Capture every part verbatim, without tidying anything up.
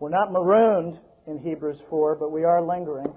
We're not marooned in Hebrews four, but we are lingering.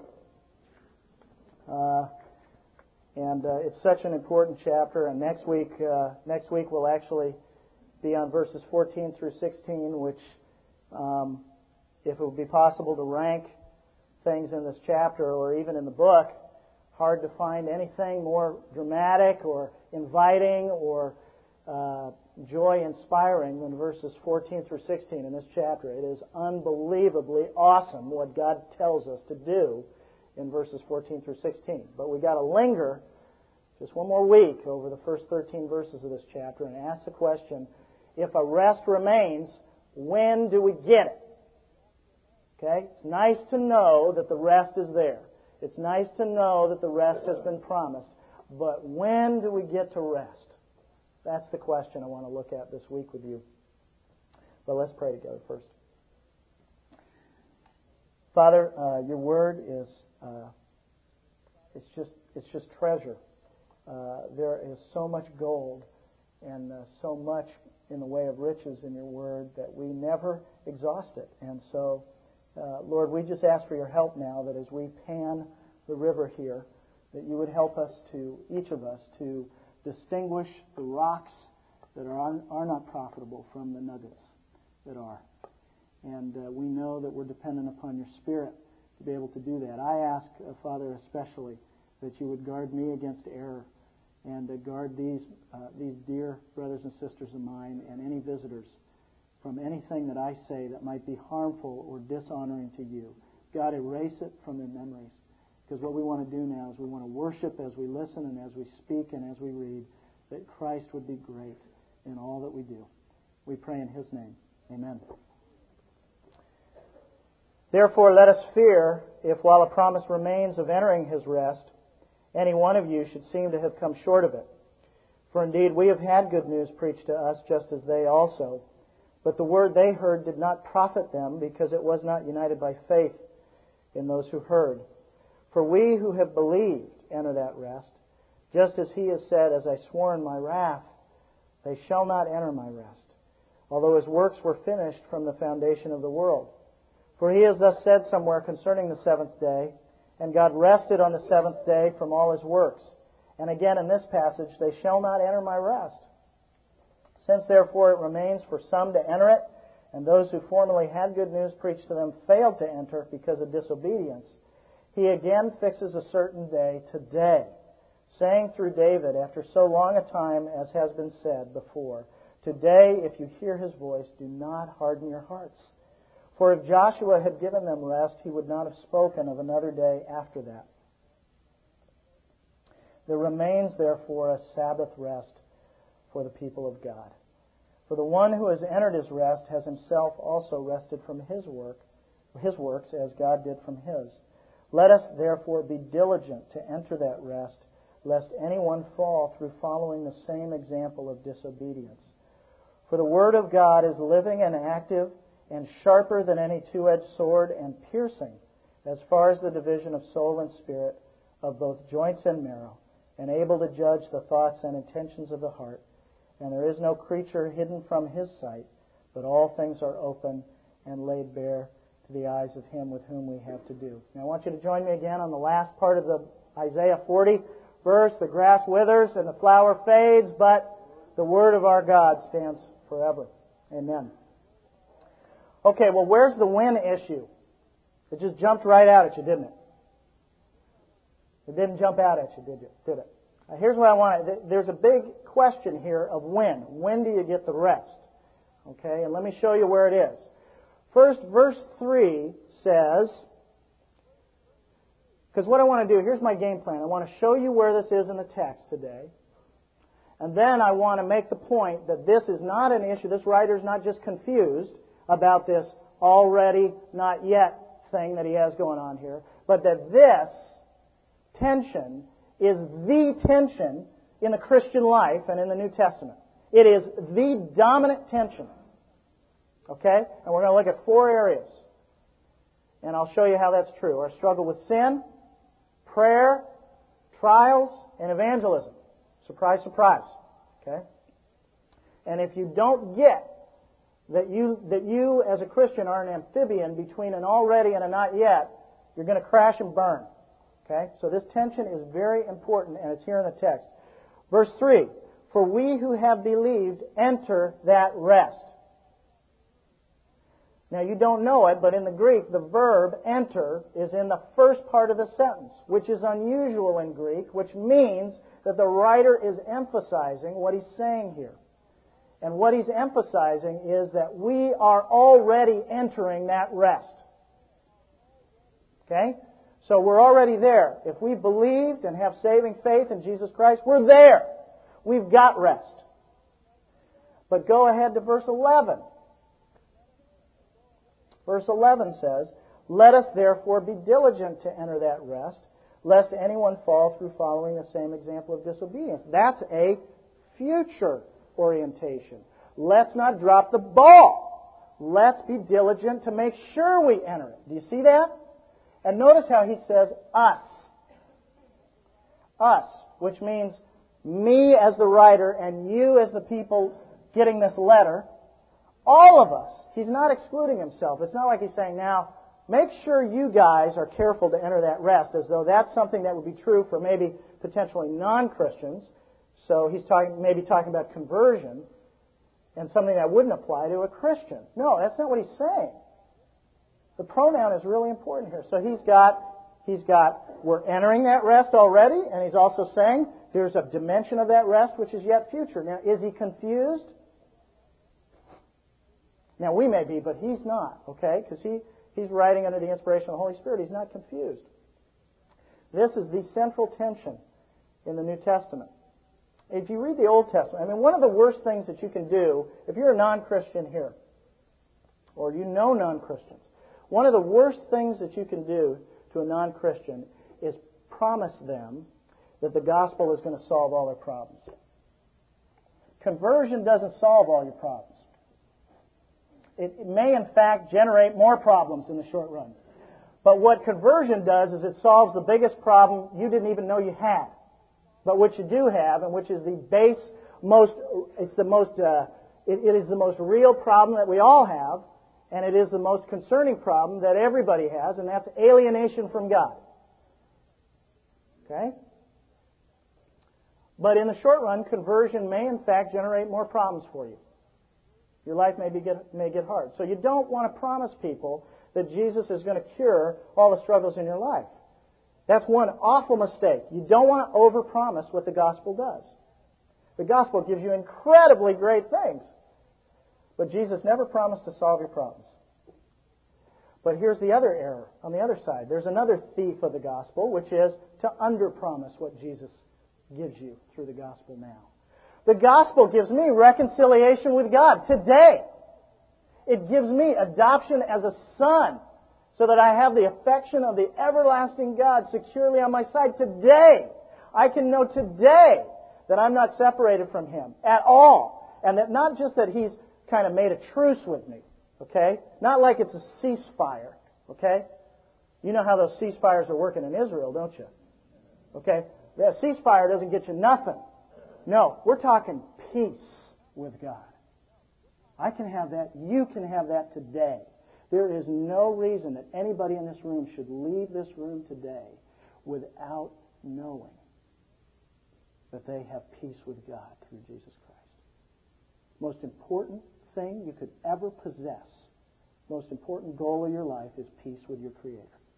Uh, and uh, it's such an important chapter. And next week, uh, next week we'll actually be on verses fourteen through sixteen, which, um, if it would be possible to rank things in this chapter or even in the book, hard to find anything more dramatic or inviting or uh, joy-inspiring than verses fourteen through sixteen in this chapter. It is unbelievably awesome what God tells us to do in verses fourteen through sixteen. But we've got to linger just one more week over the first thirteen verses of this chapter and ask the question, if a rest remains, when do we get it? Okay? It's nice to know that the rest is there. It's nice to know that the rest has been promised. But when do we get to rest? That's the question I want to look at this week with you. But let's pray together first. Father, uh, your word is uh, it's just it's just treasure. Uh, there is so much gold and uh, so much in the way of riches in your word that we never exhaust it. And so, uh, Lord, we just ask for your help now that as we pan the river here, that you would help us to, each of us, to distinguish the rocks that are, are not profitable from the nuggets that are. And uh, we know that we're dependent upon your Spirit to be able to do that. I ask, uh, Father, especially, that you would guard me against error and uh, guard these uh, these dear brothers and sisters of mine and any visitors from anything that I say that might be harmful or dishonoring to you. God, erase it from their memories. Because what we want to do now is we want to worship as we listen and as we speak and as we read, that Christ would be great in all that we do. We pray in His name. Amen. Therefore, let us fear if, while a promise remains of entering His rest, any one of you should seem to have come short of it. For indeed, we have had good news preached to us, just as they also. But the word they heard did not profit them, because it was not united by faith in those who heard. For we who have believed enter that rest, just as He has said, as I swore in my wrath, they shall not enter my rest, although His works were finished from the foundation of the world. For He has thus said somewhere concerning the seventh day, and God rested on the seventh day from all His works. And again in this passage, they shall not enter my rest. Since therefore it remains for some to enter it, and those who formerly had good news preached to them failed to enter because of disobedience, He again fixes a certain day, today, saying through David, after so long a time as has been said before, today, if you hear His voice, do not harden your hearts. For if Joshua had given them rest, he would not have spoken of another day after that. There remains, therefore, a Sabbath rest for the people of God. For the one who has entered his rest has himself also rested from his work, his works, as God did from His. Let us, therefore, be diligent to enter that rest, lest anyone fall through following the same example of disobedience. For the Word of God is living and active, and sharper than any two-edged sword, and piercing as far as the division of soul and spirit, of both joints and marrow, and able to judge the thoughts and intentions of the heart. And there is no creature hidden from His sight, but all things are open and laid bare to the eyes of Him with whom we have to do. Now I want you to join me again on the last part of the Isaiah forty verse. The grass withers and the flower fades, but the word of our God stands forever. Amen. Okay, well, where's the when issue? It just jumped right out at you, didn't it? It didn't jump out at you, did it? Did it? Now, here's what I want to... There's a big question here of when. When do you get the rest? Okay, and let me show you where it is. First, verse three says... Because what I want to do, here's my game plan. I want to show you where this is in the text today. And then I want to make the point that this is not an issue. This writer's not just confused about this already, not yet thing that he has going on here, but that this tension is the tension in the Christian life and in the New Testament. It is the dominant tension. Okay? And we're going to look at four areas. And I'll show you how that's true. Our struggle with sin, prayer, trials, and evangelism. Surprise, surprise. Okay? And if you don't get that you that you as a Christian are an amphibian between an already and a not yet, you're going to crash and burn. Okay? So this tension is very important, and it's here in the text. Verse three, for we who have believed enter that rest. Now you don't know it, but in the Greek, the verb enter is in the first part of the sentence, which is unusual in Greek, which means that the writer is emphasizing what he's saying here. And what he's emphasizing is that we are already entering that rest. Okay? So we're already there. If we believed and have saving faith in Jesus Christ, we're there. We've got rest. But go ahead to verse eleven. Verse eleven says, let us therefore be diligent to enter that rest, lest anyone fall through following the same example of disobedience. That's a future orientation. Let's not drop the ball. Let's be diligent to make sure we enter it. Do you see that? And notice how he says us. Us, which means me as the writer and you as the people getting this letter. All of us. He's not excluding himself. It's not like he's saying, now, make sure you guys are careful to enter that rest, as though that's something that would be true for maybe potentially non-Christians. So he's talking, maybe talking about conversion and something that wouldn't apply to a Christian. No, that's not what he's saying. The pronoun is really important here. So he's got, he's got, we're entering that rest already, and he's also saying there's a dimension of that rest which is yet future. Now, is he confused? Now, we may be, but he's not, okay? Because he, he's writing under the inspiration of the Holy Spirit. He's not confused. This is the central tension in the New Testament. If you read the Old Testament, I mean, one of the worst things that you can do, if you're a non-Christian here, or you know non-Christians, one of the worst things that you can do to a non-Christian is promise them that the gospel is going to solve all their problems. Conversion doesn't solve all your problems. It may, in fact, generate more problems in the short run. But what conversion does is it solves the biggest problem you didn't even know you had, but which you do have, and which is the base, most, it's the most, uh, it, it is the most real problem that we all have, and it is the most concerning problem that everybody has, and that's alienation from God. Okay? But in the short run, conversion may, in fact, generate more problems for you. Your life may, be get, may get hard. So you don't want to promise people that Jesus is going to cure all the struggles in your life. That's one awful mistake. You don't want to overpromise what the gospel does. The gospel gives you incredibly great things. But Jesus never promised to solve your problems. But here's the other error on the other side. There's another thief of the gospel, which is to underpromise what Jesus gives you through the gospel now. The gospel gives me reconciliation with God today. It gives me adoption as a son so that I have the affection of the everlasting God securely on my side today. I can know today that I'm not separated from Him at all. And that not just that He's kind of made a truce with me, okay? Not like it's a ceasefire, okay? You know how those ceasefires are working in Israel, don't you? Okay? That ceasefire doesn't get you nothing. No, we're talking peace with God. I can have that. You can have that today. There is no reason that anybody in this room should leave this room today without knowing that they have peace with God through Jesus Christ. Most important thing you could ever possess, most important goal of your life is peace with your Creator.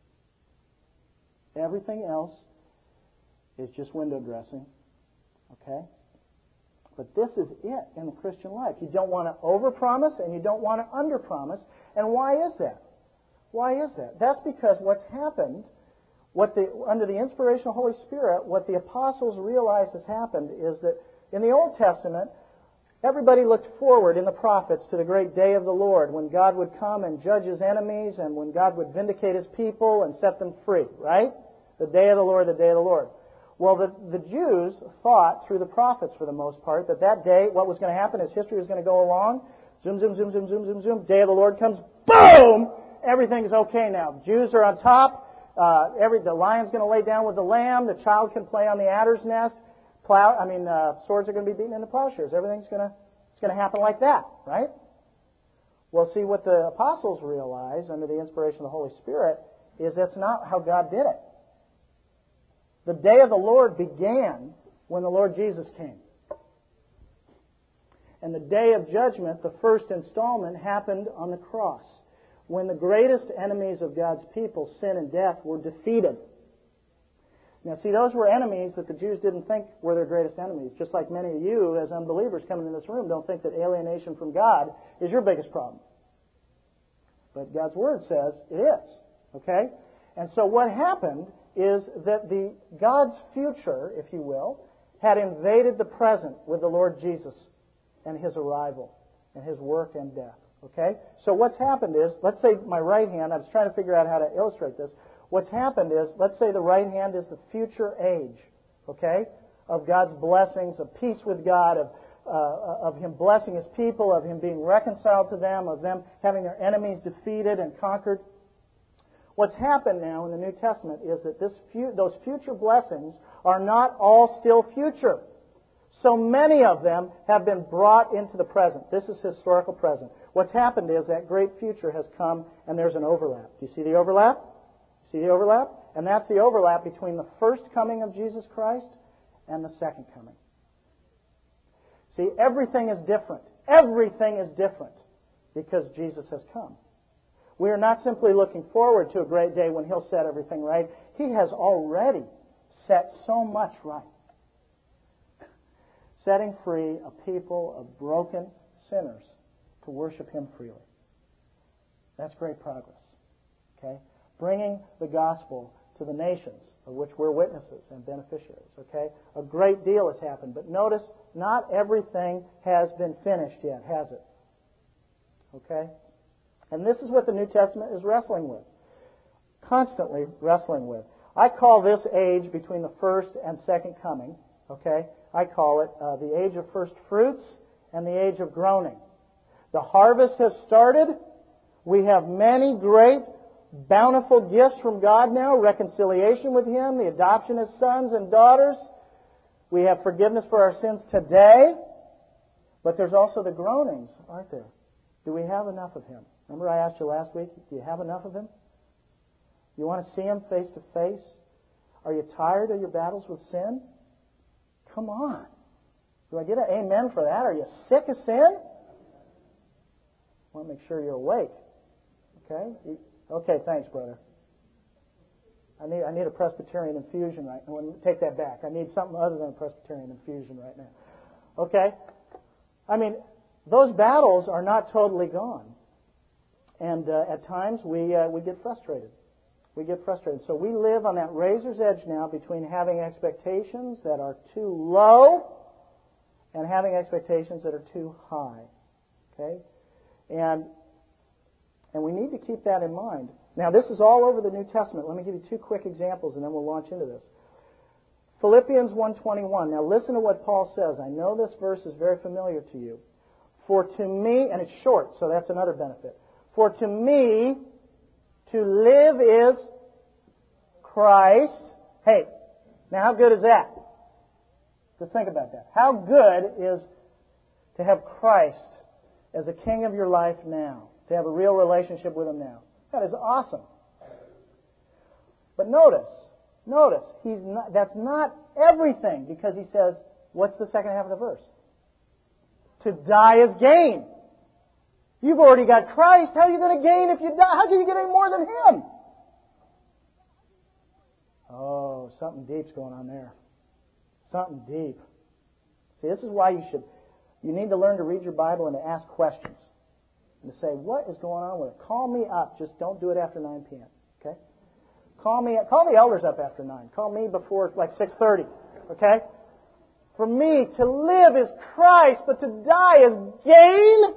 Everything else is just window dressing. Okay? But this is it in the Christian life. You don't want to overpromise and you don't want to underpromise. And why is that? Why is that? That's because what's happened, what the under the inspiration of the Holy Spirit, what the apostles realized has happened is that in the Old Testament, everybody looked forward in the prophets to the great day of the Lord when God would come and judge His enemies and when God would vindicate His people and set them free, right? The day of the Lord, the day of the Lord. Well, the, the Jews thought through the prophets, for the most part, that that day, what was going to happen is history was going to go along. Zoom, zoom, zoom, zoom, zoom, zoom, zoom. Day of the Lord comes. Boom! Everything's okay now. Jews are on top. Uh, every the lion's going to lay down with the lamb. The child can play on the adder's nest. Plow. I mean, uh, swords are going to be beaten into plowshares. Everything's going to it's going to happen like that, right? Well, see, what the apostles realized under the inspiration of the Holy Spirit is that's not how God did it. The day of the Lord began when the Lord Jesus came. And the day of judgment, the first installment, happened on the cross, when the greatest enemies of God's people, sin and death, were defeated. Now, see, those were enemies that the Jews didn't think were their greatest enemies. Just like many of you, as unbelievers coming in this room, don't think that alienation from God is your biggest problem. But God's Word says it is. Okay? And so what happened is that the God's future, if you will, had invaded the present with the Lord Jesus and His arrival and His work and death. Okay? So what's happened is, let's say my right hand, I was trying to figure out how to illustrate this. What's happened is, let's say the right hand is the future age, okay, of God's blessings, of peace with God, of uh, of Him blessing His people, of Him being reconciled to them, of them having their enemies defeated and conquered. What's happened now in the New Testament is that this fu- those future blessings are not all still future. So many of them have been brought into the present. This is historical present. What's happened is that great future has come and there's an overlap. Do you see the overlap? See the overlap? And that's the overlap between the first coming of Jesus Christ and the second coming. See, everything is different. Everything is different because Jesus has come. We are not simply looking forward to a great day when He'll set everything right. He has already set so much right. Setting free a people of broken sinners to worship Him freely. That's great progress. Okay? Bringing the gospel to the nations, of which we're witnesses and beneficiaries. Okay? A great deal has happened. But notice, not everything has been finished yet, has it? Okay? And this is what the New Testament is wrestling with. Constantly wrestling with. I call this age between the first and second coming, okay? I call it uh, the age of first fruits and the age of groaning. The harvest has started. We have many great, bountiful gifts from God now. Reconciliation with Him, the adoption as sons and daughters. We have forgiveness for our sins today. But there's also the groanings, aren't there? Do we have enough of Him? Remember I asked you last week, do you have enough of Him? You want to see Him face to face? Are you tired of your battles with sin? Come on. Do I get an amen for that? Are you sick of sin? I want to make sure you're awake. Okay? Okay, thanks, brother. I need I need a Presbyterian infusion right now. Take that back. I need something other than a Presbyterian infusion right now. Okay? I mean, those battles are not totally gone. And uh, at times we uh, we get frustrated. We get frustrated. So we live on that razor's edge now between having expectations that are too low and having expectations that are too high. Okay? And and we need to keep that in mind. Now, this is all over the New Testament. Let me give you two quick examples, and then we'll launch into this. Philippians one twenty-one. Now, listen to what Paul says. I know this verse is very familiar to you. For to me, and it's short, so that's another benefit. For to me, to live is Christ. Hey, now how good is that? Just think about that. How good is to have Christ as the King of your life now? To have a real relationship with Him now. That is awesome. But notice, notice, he's not, that's not everything, because he says, what's the second half of the verse? To die is gain. You've already got Christ. How are you going to gain if you die? How can you get any more than Him? Oh, something deep's going on there. Something deep. See, this is why you should, you need to learn to read your Bible and to ask questions. And to say, what is going on with it? Call me up. Just don't do it after nine p.m. Okay? Call me. Call the elders up after nine. Call me before like six thirty. Okay? For me, to live is Christ, but to die is gain.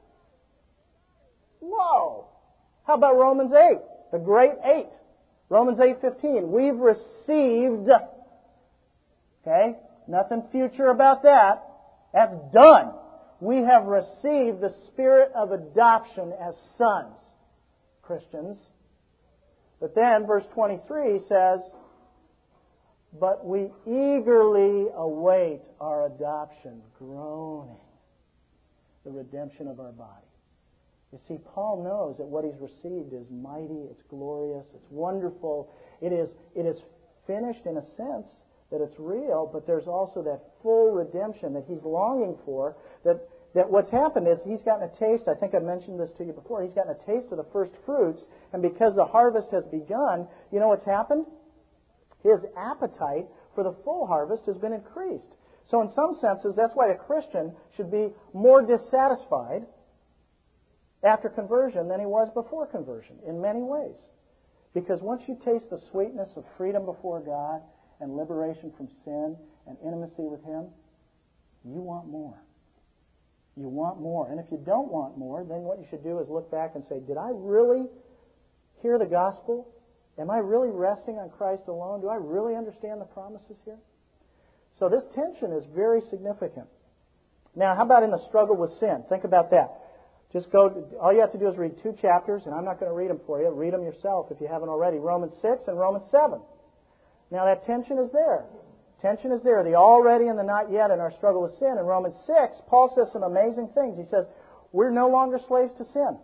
Whoa! How about Romans eight? The great eight. Romans eight fifteen. We've received. Okay? Nothing future about that. That's done. We have received the spirit of adoption as sons, Christians. But then verse twenty-three says, but we eagerly await our adoption, groaning, the redemption of our body. You see, Paul knows that what he's received is mighty, it's glorious, it's wonderful. It is, it is finished in a sense that it's real, but there's also that full redemption that he's longing for. That, that what's happened is he's gotten a taste, I think I mentioned this to you before, he's gotten a taste of the first fruits, and because the harvest has begun, you know what's happened? His appetite for the full harvest has been increased. So in some senses, that's why a Christian should be more dissatisfied after conversion than he was before conversion, in many ways. Because once you taste the sweetness of freedom before God and liberation from sin and intimacy with Him, you want more. You want more. And if you don't want more, then what you should do is look back and say, did I really hear the gospel? Am I really resting on Christ alone? Do I really understand the promises here? So this tension is very significant. Now, how about in the struggle with sin? Think about that. Just go, all you have to do is read two chapters, and I'm not going to read them for you. Read them yourself if you haven't already. Romans six and Romans seven. Now that tension is there. Tension is there. The already and the not yet in our struggle with sin. In Romans six, Paul says some amazing things. He says, we're no longer slaves to sin.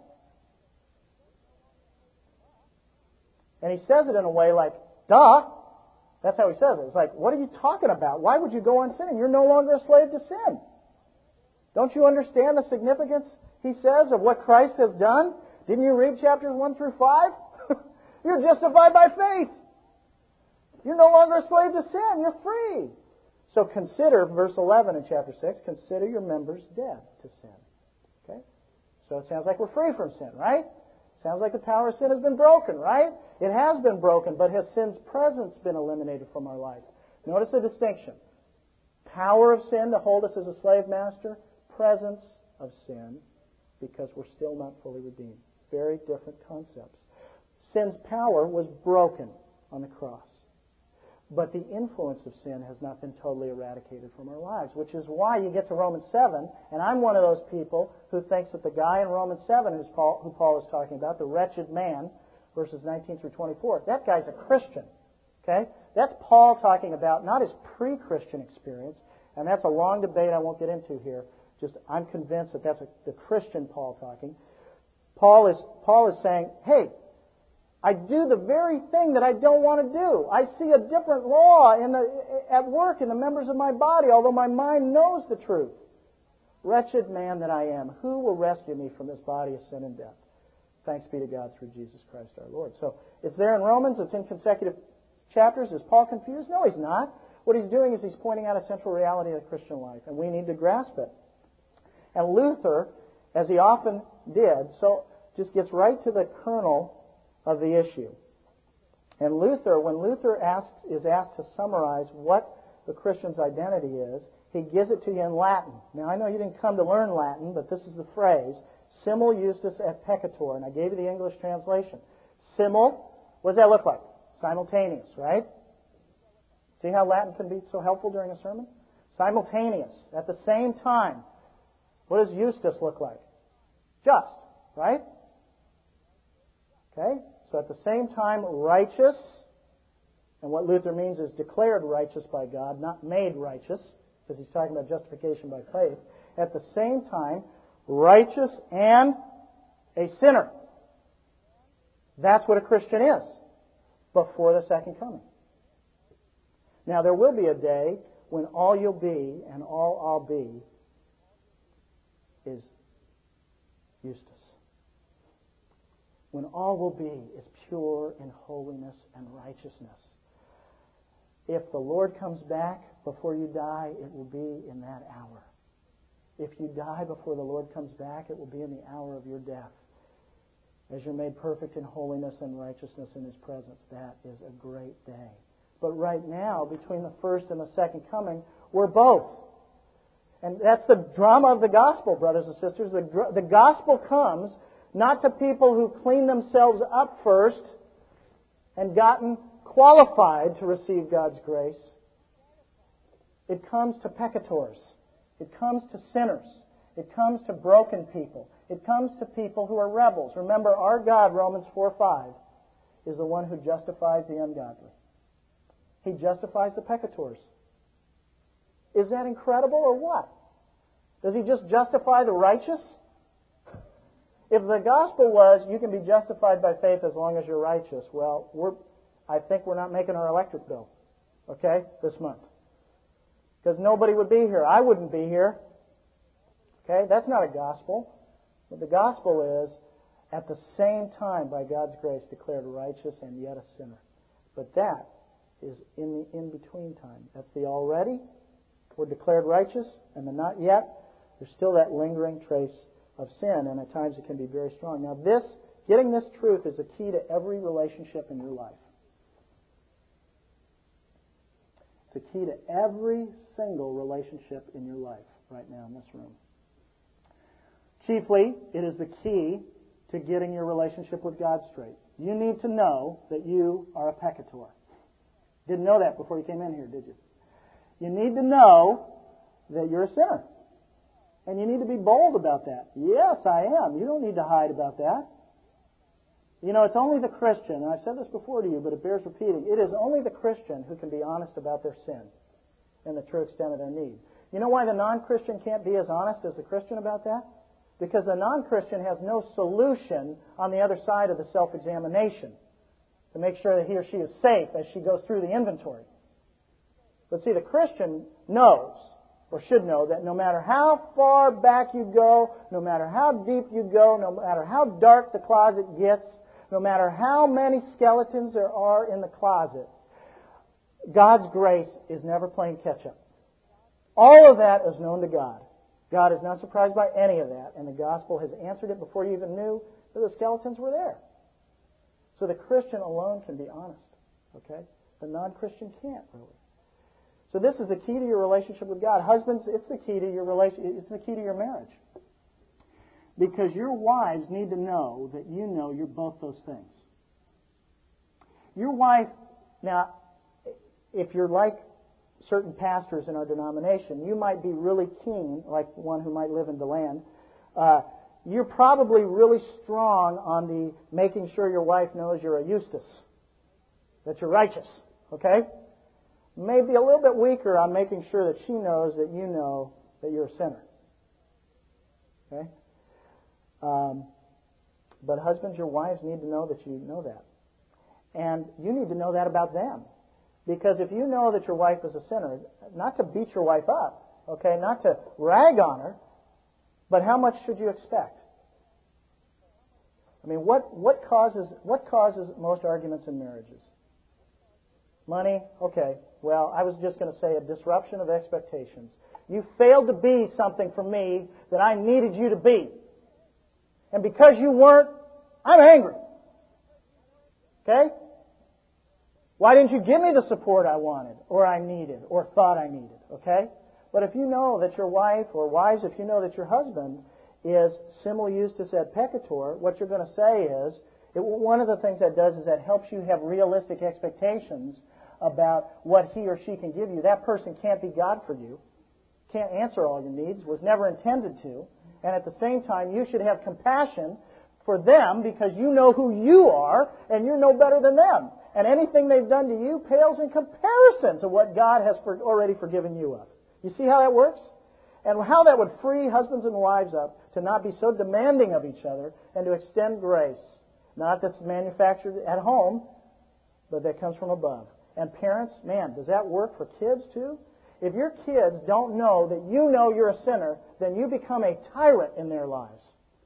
And he says it in a way like, duh. That's how he says it. It's like, what are you talking about? Why would you go on sinning? You're no longer a slave to sin. Don't you understand the significance, he says, of what Christ has done? Didn't you read chapters one through five? You're justified by faith. You're no longer a slave to sin. You're free. So consider, verse eleven in chapter six, consider your members dead to sin. Okay? So it sounds like we're free from sin, right? Sounds like the power of sin has been broken, right? It has been broken, but has sin's presence been eliminated from our life? Notice the distinction. Power of sin to hold us as a slave master, presence of sin because we're still not fully redeemed. Very different concepts. Sin's power was broken on the cross. But the influence of sin has not been totally eradicated from our lives, which is why you get to Romans seven, and I'm one of those people who thinks that the guy in Romans seven who's Paul, who Paul is talking about, the wretched man, verses nineteen through twenty-four, that guy's a Christian. Okay? That's Paul talking about, not his pre-Christian experience, and that's a long debate I won't get into here. Just I'm convinced that that's a, the Christian Paul talking. Paul is Paul is saying, hey, I do the very thing that I don't want to do. I see a different law in the, at work in the members of my body, although my mind knows the truth. Wretched man that I am, who will rescue me from this body of sin and death? Thanks be to God through Jesus Christ our Lord. So it's there in Romans. It's in consecutive chapters. Is Paul confused? No, he's not. What he's doing is he's pointing out a central reality of the Christian life, and we need to grasp it. And Luther, as he often did, so just gets right to the kernel of the issue. And Luther, when Luther asks, is asked to summarize what the Christian's identity is, he gives it to you in Latin. Now, I know you didn't come to learn Latin, but this is the phrase, simul justus et peccator, and I gave you the English translation. Simul, what does that look like? Simultaneous, right? See how Latin can be so helpful during a sermon? Simultaneous, at the same time. What does justus look like? Just, right? Okay? So at the same time, righteous, and what Luther means is declared righteous by God, not made righteous, because he's talking about justification by faith. At the same time, righteous and a sinner. That's what a Christian is before the second coming. Now, there will be a day when all you'll be and all I'll be is Justus. When all will be is pure in holiness and righteousness. If the Lord comes back before you die, it will be in that hour. If you die before the Lord comes back, it will be in the hour of your death. As you're made perfect in holiness and righteousness in His presence, that is a great day. But right now, between the first and the second coming, we're both. And that's the drama of the gospel, brothers and sisters. The, the gospel comes not to people who clean themselves up first and gotten qualified to receive God's grace. It comes to peccators. It comes to sinners. It comes to broken people. It comes to people who are rebels. Remember, our God, Romans four five, is the one who justifies the ungodly. He justifies the peccators. Is that incredible or what? Does He just justify the righteous? If the gospel was you can be justified by faith as long as you're righteous, well, we're, I think we're not making our electric bill, okay, this month. Because nobody would be here. I wouldn't be here. Okay, that's not a gospel. But the gospel is, at the same time, by God's grace, declared righteous and yet a sinner. But that is in the in-between time. That's the already. We're declared righteous, and the not yet. There's still that lingering trace of sin, and at times it can be very strong. Now this, getting this truth is the key to every relationship in your life. It's a key to every single relationship in your life right now in this room. Chiefly, it is the key to getting your relationship with God straight. You need to know that you are a peccator. Didn't know that before you came in here, did you? You need to know that you're a sinner. And you need to be bold about that. Yes, I am. You don't need to hide about that. You know, it's only the Christian, and I've said this before to you, but it bears repeating. It is only the Christian who can be honest about their sin and the true extent of their need. You know why the non-Christian can't be as honest as the Christian about that? Because the non-Christian has no solution on the other side of the self-examination to make sure that he or she is safe as she goes through the inventory. But see, the Christian knows, or should know, that no matter how far back you go, no matter how deep you go, no matter how dark the closet gets, no matter how many skeletons there are in the closet, God's grace is never playing catch-up. All of that is known to God. God is not surprised by any of that, and the gospel has answered it before you even knew that the skeletons were there. So the Christian alone can be honest, okay? The non-Christian can't, really. So this is the key to your relationship with God. Husbands, it's the key to your relation. It's the key to your marriage. Because your wives need to know that you know you're both those things. Your wife, now, if you're like certain pastors in our denomination, you might be really keen, like one who might live in DeLand. Uh, you're probably really strong on the making sure your wife knows you're a Eustace, that you're righteous, okay? Maybe a little bit weaker on making sure that she knows that you know that you're a sinner. Okay? Um, but husbands, your wives need to know that you know that. And you need to know that about them. Because if you know that your wife is a sinner, not to beat your wife up, okay, not to rag on her, but how much should you expect? I mean, what, what causes what causes most arguments in marriages? Money? Okay. Well, I was just going to say a disruption of expectations. You failed to be something for me that I needed you to be. And because you weren't, I'm angry. Okay? Why didn't you give me the support I wanted, or I needed, or thought I needed? Okay? But if you know that your wife, or wives, if you know that your husband is simul justus et peccator, what you're going to say is, it, one of the things that does is that helps you have realistic expectations about what he or she can give you. That person can't be God for you, can't answer all your needs, was never intended to, and at the same time you should have compassion for them because you know who you are and you're no better than them. And anything they've done to you pales in comparison to what God has for, already forgiven you of. You see how that works? And how that would free husbands and wives up to not be so demanding of each other and to extend grace. Not that's manufactured at home, but that comes from above. And parents, man, does that work for kids too? If your kids don't know that you know you're a sinner, then you become a tyrant in their lives.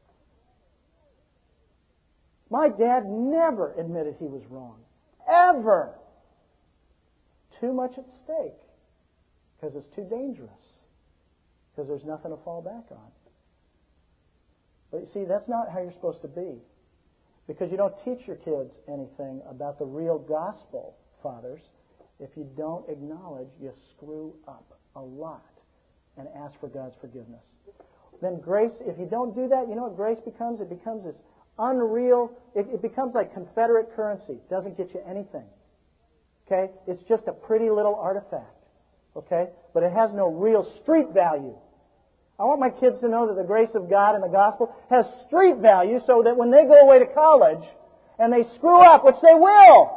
My dad never admitted he was wrong. Ever. Too much at stake. Because it's too dangerous. Because there's nothing to fall back on. But you see, that's not how you're supposed to be. Because you don't teach your kids anything about the real gospel, fathers, if you don't acknowledge you screw up a lot and ask for God's forgiveness. Then grace, if you don't do that, you know what grace becomes? It becomes this unreal, it, it becomes like Confederate currency. It doesn't get you anything. Okay? It's just a pretty little artifact. Okay? But it has no real street value. I want my kids to know that the grace of God and the gospel has street value so that when they go away to college and they screw up, which they will,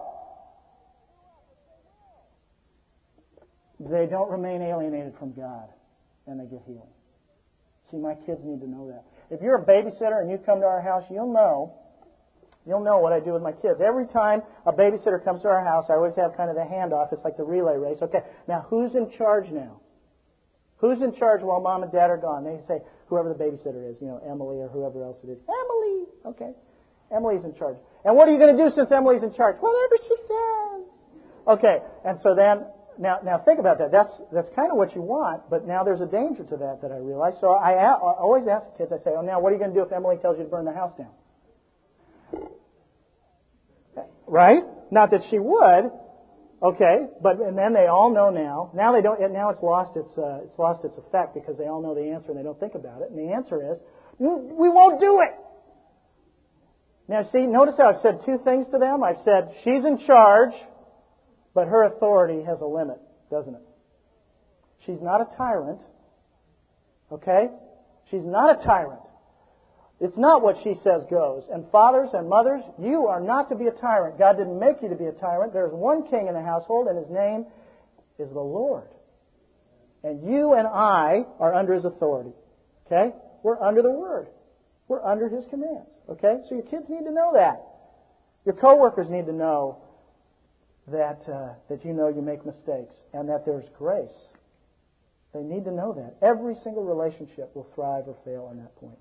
they don't remain alienated from God and they get healing. See, my kids need to know that. If you're a babysitter and you come to our house, you'll know, you'll know what I do with my kids. Every time a babysitter comes to our house, I always have kind of the handoff. It's like the relay race. Okay, now who's in charge now? Who's in charge while mom and dad are gone? They say, whoever the babysitter is, you know, Emily or whoever else it is. Emily! Okay. Emily's in charge. And what are you going to do since Emily's in charge? Whatever she says. Okay, and so then, now now think about that. That's that's kind of what you want, but now there's a danger to that that I realize. So I, I always ask the kids, I say, oh, now what are you going to do if Emily tells you to burn the house down? Right? Not that she would. Okay, but and then they all know now. Now they don't. Now it's lost its uh, it's lost its effect because they all know the answer and they don't think about it. And the answer is, we won't do it. Now, see, notice how I've said two things to them. I've said she's in charge, but her authority has a limit, doesn't it? She's not a tyrant. Okay, she's not a tyrant. It's not what she says goes. And fathers and mothers, you are not to be a tyrant. God didn't make you to be a tyrant. There's one king in the household, and his name is the Lord. And you and I are under his authority. Okay? We're under the Word. We're under his commands. Okay? So your kids need to know that. Your coworkers need to know that uh, that you know you make mistakes and that there's grace. They need to know that. Every single relationship will thrive or fail on that point.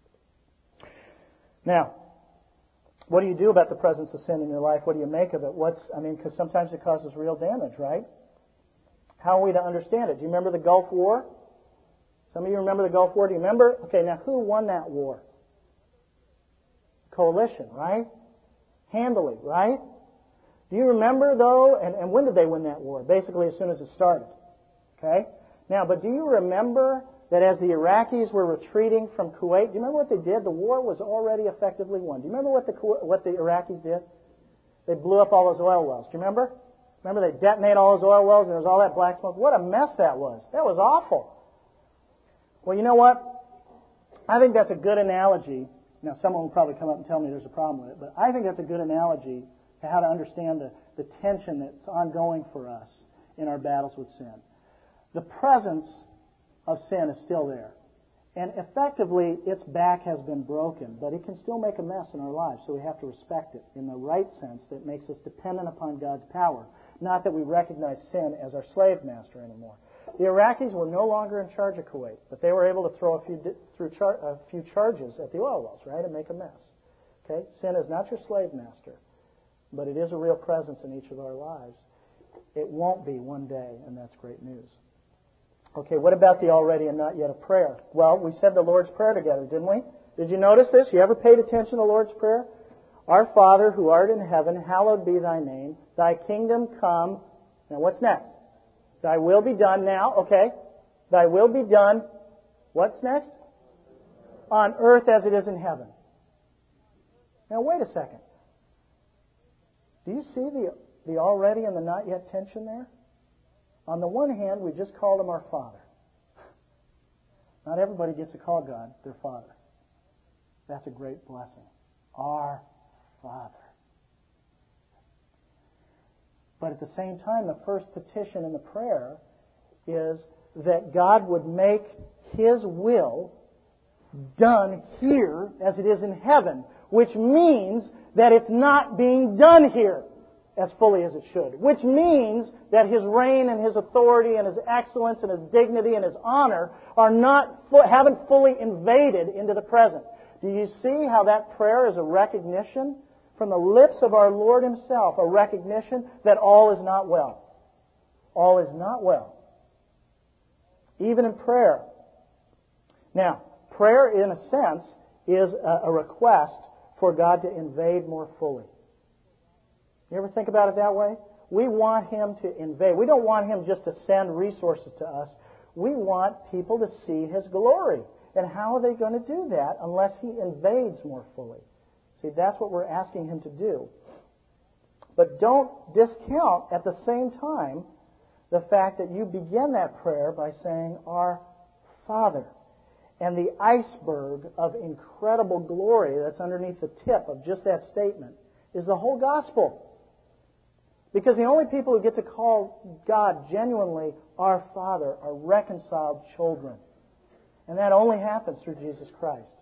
Now, what do you do about the presence of sin in your life? What do you make of it? What's I mean, because sometimes it causes real damage, right? How are we to understand it? Do you remember the Gulf War? Some of you remember the Gulf War. Do you remember? Okay, now who won that war? Coalition, right? Handily, right? Do you remember, though, and, and when did they win that war? Basically, as soon as it started. Okay? Now, but do you remember that as the Iraqis were retreating from Kuwait, do you remember what they did? The war was already effectively won. Do you remember what the what the Iraqis did? They blew up all those oil wells. Do you remember? Remember they detonated all those oil wells and there was all that black smoke? What a mess that was. That was awful. Well, you know what? I think that's a good analogy. Now, someone will probably come up and tell me there's a problem with it, but I think that's a good analogy to how to understand the, the tension that's ongoing for us in our battles with sin. The presence of sin is still there. And effectively, its back has been broken, but it can still make a mess in our lives, so we have to respect it in the right sense that makes us dependent upon God's power, not that we recognize sin as our slave master anymore. The Iraqis were no longer in charge of Kuwait, but they were able to throw a few through char, a few charges at the oil wells, right, and make a mess. Okay, sin is not your slave master, but it is a real presence in each of our lives. It won't be one day, and that's great news. Okay, what about the already and not yet of prayer? Well, we said the Lord's Prayer together, didn't we? Did you notice this? You ever paid attention to the Lord's Prayer? Our Father who art in heaven, hallowed be thy name. Thy kingdom come. Now what's next? Thy will be done now. Okay. Thy will be done. What's next? On earth as it is in heaven. Now wait a second. Do you see the, the already and the not yet tension there? On the one hand, we just called him our Father. Not everybody gets to call God their Father. That's a great blessing. Our Father. But at the same time, the first petition in the prayer is that God would make his will done here as it is in heaven, which means that it's not being done here as fully as it should, which means that his reign and his authority and his excellence and his dignity and his honor are not haven't fully invaded into the present. Do you see how that prayer is a recognition from the lips of our Lord himself, a recognition that all is not well. All is not well. Even in prayer. Now, prayer in a sense is a request for God to invade more fully. You ever think about it that way? We want him to invade. We don't want him just to send resources to us. We want people to see his glory. And how are they going to do that unless he invades more fully? See, that's what we're asking him to do. But don't discount at the same time the fact that you begin that prayer by saying, Our Father. And the iceberg of incredible glory that's underneath the tip of just that statement is the whole gospel. Because the only people who get to call God genuinely our Father are reconciled children. And that only happens through Jesus Christ.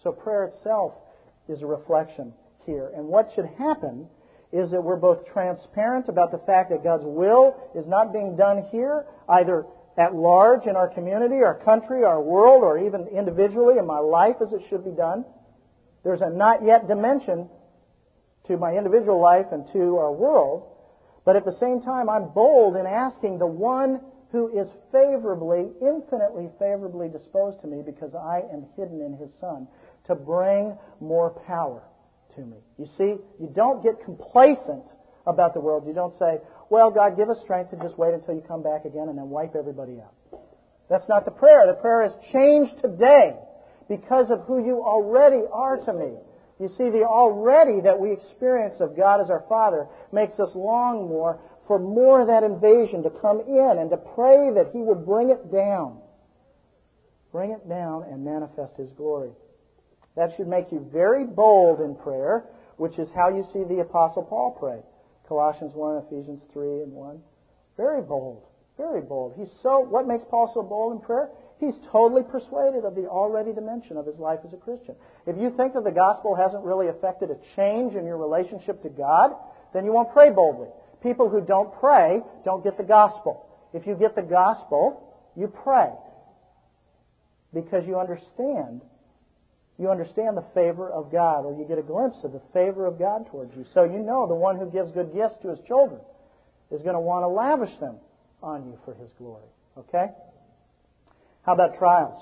So prayer itself is a reflection here. And what should happen is that we're both transparent about the fact that God's will is not being done here, either at large in our community, our country, our world, or even individually in my life as it should be done. There's a not yet dimension to my individual life and to our world. But at the same time, I'm bold in asking the one who is favorably, infinitely favorably disposed to me because I am hidden in His Son, to bring more power to me. You see, you don't get complacent about the world. You don't say, well, God, give us strength to just wait until you come back again and then wipe everybody out. That's not the prayer. The prayer is change today because of who you already are to me. You see, the already that we experience of God as our Father makes us long more for more of that invasion to come in and to pray that He will bring it down. Bring it down and manifest His glory. That should make you very bold in prayer, which is how you see the Apostle Paul pray. Colossians one, Ephesians three and one. Very bold. Very bold. He's so, what makes Paul so bold in prayer? He's totally persuaded of the already dimension of his life as a Christian. If you think that the gospel hasn't really affected a change in your relationship to God, then you won't pray boldly. People who don't pray don't get the gospel. If you get the gospel, you pray. Because you understand, you understand the favor of God, or you get a glimpse of the favor of God towards you. So you know the one who gives good gifts to His children is going to want to lavish them on you for His glory. Okay? How about trials?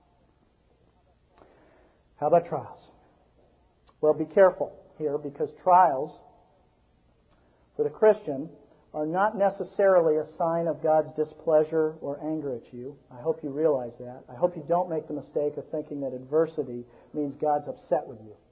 How about trials? Well, be careful here, because trials for the Christian are not necessarily a sign of God's displeasure or anger at you. I hope you realize that. I hope you don't make the mistake of thinking that adversity means God's upset with you.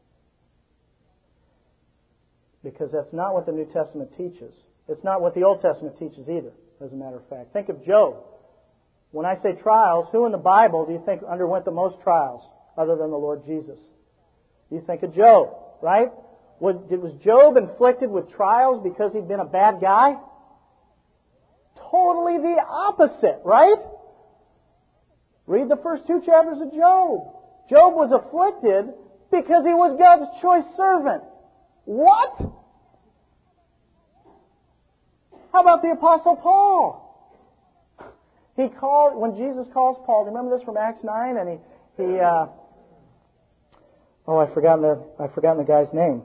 Because that's not what the New Testament teaches. It's not what the Old Testament teaches either, as a matter of fact. Think of Job. When I say trials, who in the Bible do you think underwent the most trials other than the Lord Jesus? You think of Job, right? Was, was Job inflicted with trials because he'd been a bad guy? Totally the opposite, right? Read the first two chapters of Job. Job was afflicted because he was God's choice servant. What? How about the Apostle Paul? He called, when Jesus calls Paul, do you remember this from Acts nine? And he, he uh, oh, I've forgotten the, I've forgotten the guy's name.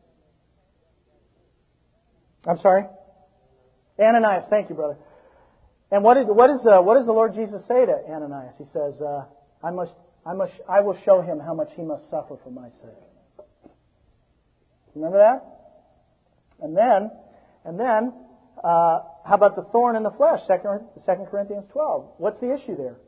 I'm sorry? Ananias. Thank you, brother. And what is, what is, uh, what does the Lord Jesus say to Ananias? He says, uh, I must, I must, I will show him how much he must suffer for my sake. Remember that? And then, and then, uh, how about the thorn in the flesh? Second Corinthians twelve. What's the issue there?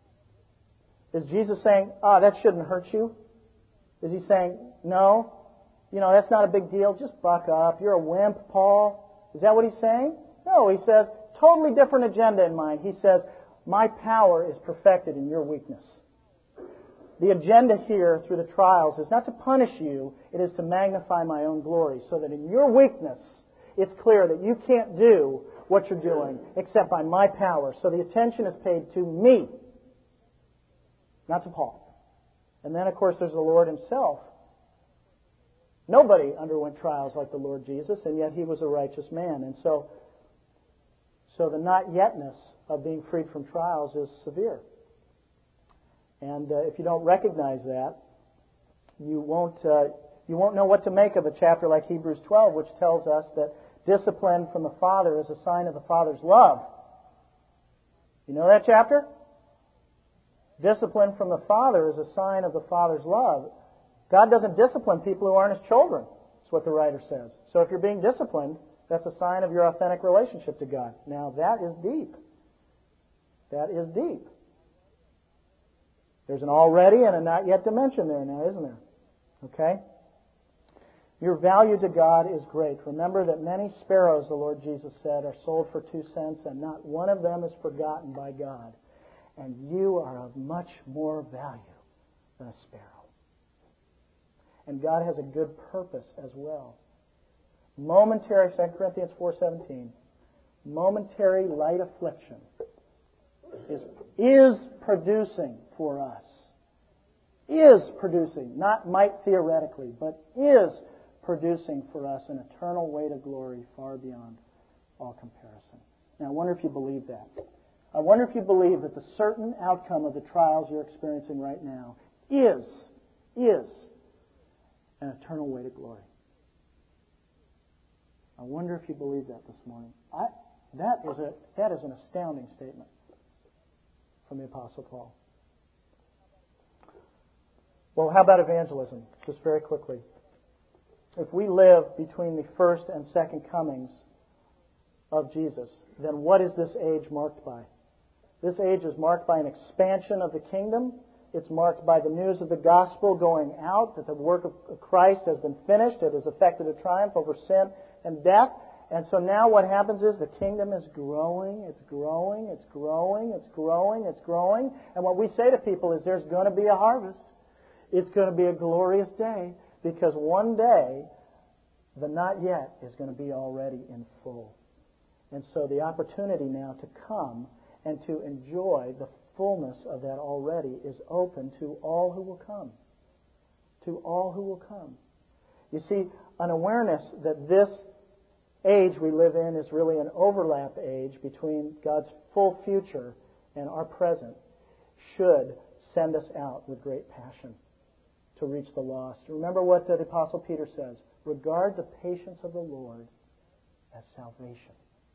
Is Jesus saying, ah, oh, that shouldn't hurt you? Is He saying, no, you know, that's not a big deal, just buck up, you're a wimp, Paul? Is that what He's saying? No, He says, totally different agenda in mind. He says, my power is perfected in your weakness. The agenda here through the trials is not to punish you, it is to magnify my own glory, so that in your weakness, it's clear that you can't do what you're doing except by my power. So the attention is paid to me, not to Paul. And then, of course, there's the Lord Himself. Nobody underwent trials like the Lord Jesus, and yet He was a righteous man. And so, so the not yetness of being freed from trials is severe. And uh, if you don't recognize that, you won't uh, you won't know what to make of a chapter like Hebrews twelve, which tells us that discipline from the Father is a sign of the Father's love. You know that chapter? Discipline from the Father is a sign of the Father's love. God doesn't discipline people who aren't His children. That's what the writer says. So if you're being disciplined, that's a sign of your authentic relationship to God. Now that is deep. That is deep. There's an already and a not yet dimension there now, isn't there? Okay? Your value to God is great. Remember that many sparrows, the Lord Jesus said, are sold for two cents, and not one of them is forgotten by God. And you are of much more value than a sparrow. And God has a good purpose as well. Momentary, Second Corinthians four seventeen, momentary light affliction is, is producing for us is producing, not might theoretically, but is producing for us an eternal weight of glory far beyond all comparison. Now, I wonder if you believe that. I wonder if you believe that the certain outcome of the trials you're experiencing right now is, is an eternal weight of glory. I wonder if you believe that this morning. I, that is a that is an astounding statement from the Apostle Paul. Well, how about evangelism? Just very quickly. If we live between the first and second comings of Jesus, then what is this age marked by? This age is marked by an expansion of the kingdom. It's marked by the news of the gospel going out, that the work of Christ has been finished. It has effected a triumph over sin and death. And so now what happens is the kingdom is growing, it's growing, it's growing, it's growing, it's growing. And what we say to people is there's going to be a harvest. It's going to be a glorious day, because one day the not yet is going to be already in full. And so the opportunity now to come and to enjoy the fullness of that already is open to all who will come. To all who will come. You see, an awareness that this age we live in is really an overlap age between God's full future and our present should send us out with great passion to reach the lost. Remember what the Apostle Peter says, regard the patience of the Lord as salvation.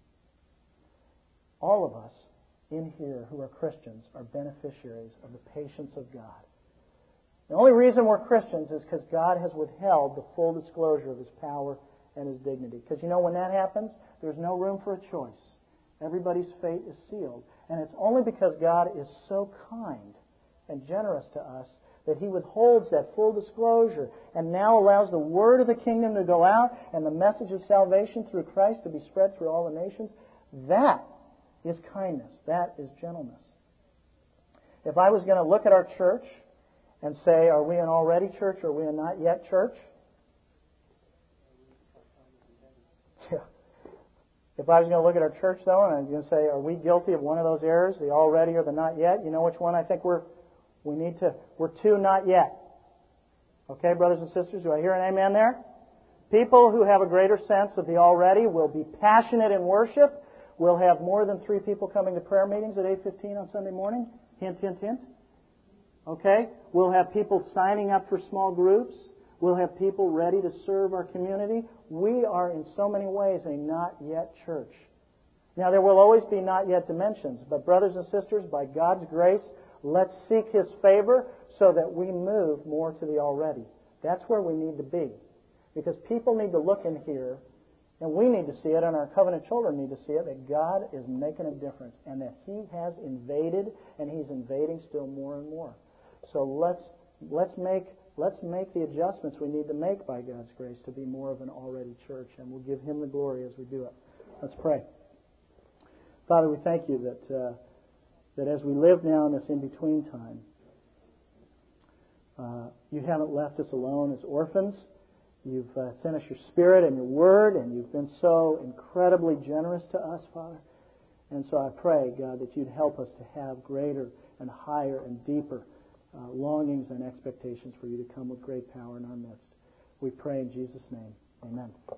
All of us in here who are Christians are beneficiaries of the patience of God. The only reason we're Christians is because God has withheld the full disclosure of His power and His dignity. Because you know, when that happens, there's no room for a choice. Everybody's fate is sealed. And it's only because God is so kind and generous to us that He withholds that full disclosure and now allows the word of the kingdom to go out and the message of salvation through Christ to be spread through all the nations. That is kindness. That is gentleness. If I was going to look at our church and say, are we an already church or are we a not yet church? Yeah. If I was going to look at our church, though, and I was going to say, are we guilty of one of those errors, the already or the not yet? You know which one I think we're, we need to, we're two not yet. Okay, brothers and sisters, do I hear an amen there? People who have a greater sense of the already will be passionate in worship. We'll have more than three people coming to prayer meetings at eight fifteen on Sunday morning. Hint, hint, hint. Okay? We'll have people signing up for small groups. We'll have people ready to serve our community. We are in so many ways a not yet church. Now, there will always be not yet dimensions, but brothers and sisters, by God's grace, let's seek His favor so that we move more to the already. That's where we need to be. Because people need to look in here, and we need to see it, and our covenant children need to see it, that God is making a difference, and that He has invaded, and He's invading still more and more. So let's let's make let's make the adjustments we need to make by God's grace to be more of an already church, and we'll give Him the glory as we do it. Let's pray. Father, we thank You that uh, that as we live now in this in-between time, uh, You haven't left us alone as orphans. You've uh, sent us Your Spirit and Your Word, and You've been so incredibly generous to us, Father. And so I pray, God, that You'd help us to have greater and higher and deeper uh, longings and expectations for You to come with great power in our midst. We pray in Jesus' name. Amen.